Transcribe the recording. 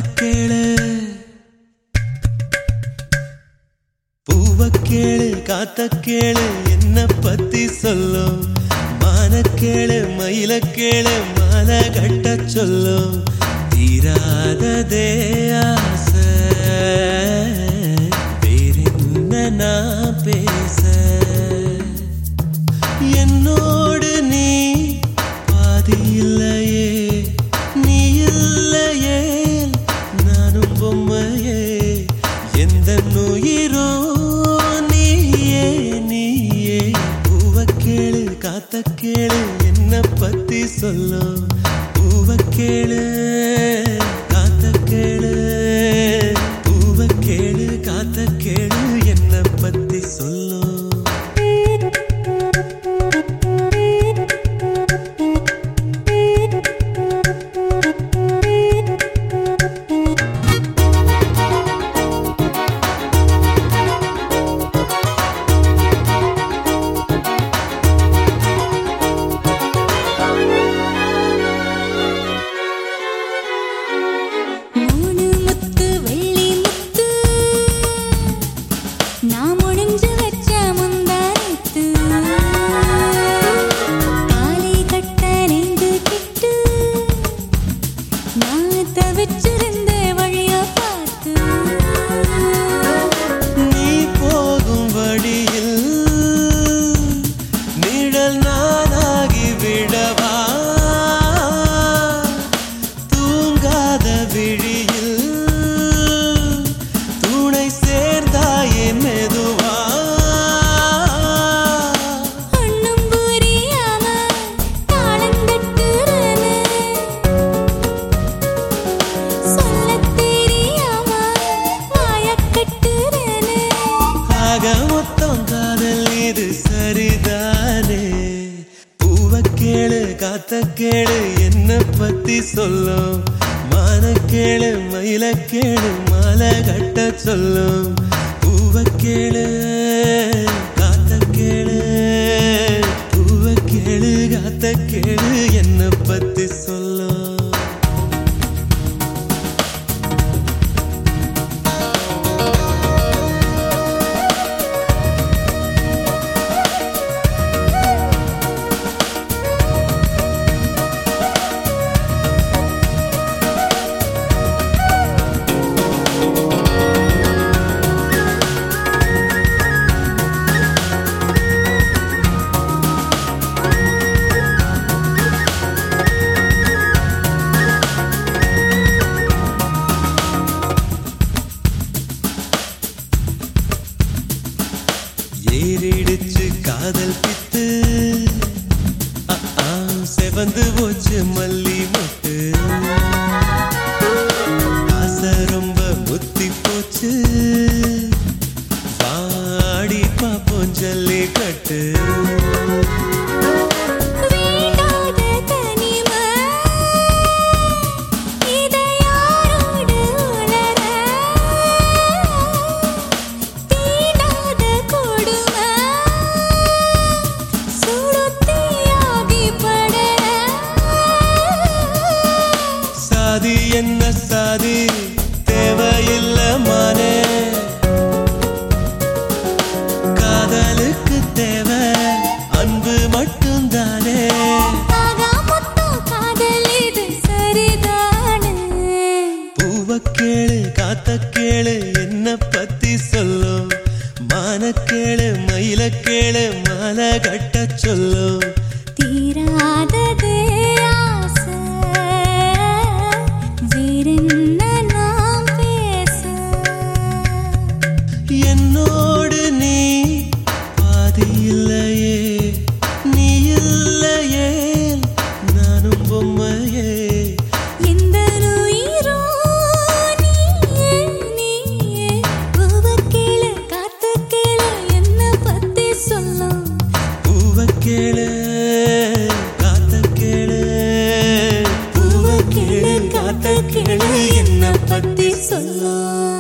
கேளு பூவ கேளு காத்த கேளு என்ன பத்தி சொல்லும் மான கேளு மயில கேளு மாலை கட்ட சொல்லும் தீராததே ஆசை வேறென்ன நான் பேச என்னோடு நீ பாதி இல்லையே நீ இல்லையே நானும் பொம்மையே எந்த நுயிரோ நீயே நீயே பூவ கேளு காத்த கேளு என்ன பத்தி சொல்லும் பூவ கேளு காத்த கேளு பூவ கேளு காத்த கேளு என்ன பத்தி சொல்லும் மொத்தம் காதல் இது சரிதானே பூவ கேளு காத்த கேளு என்ன பத்தி சொல்லும் மான கேளு மயில கேளு மாலை கட்ட சொல்லும் பூவ கேளு காத்த கேளு பூவ கேளு காத்த கேளு என்ன பத்தி சொல்லும் ஏறிடுச்சு காதல் பித்து செவந்து போச்சு மல்லி மொட்டு ஆசை ரொம்ப முத்தி போச்சு பாடி பாப்போம் ஜல்லி கட்டு சாதி என்ன சாதி தேவையில்ல மானே காதலுக்கு தேவை அன்பு மட்டும்தானே காதல் இது சரிதானே பூவ கேளு காத்த கேளு என்ன பத்தி சொல்லும் மான கேளு மயில கேளு மாலை கட்ட சொல்லும் தீராததே என்னோடு நீ பாதி இல்லையே நீ இல்லையே நானும் பொம்மையே எந்த நுயிரோ நீயே நீயே பூவ கேளு காத்த கேளு என்ன பத்தி சொல்லும் பூவ கேளு காத்த கேளு பூவ கேளு காத்த கேளு என்ன பத்தி சொல்லும்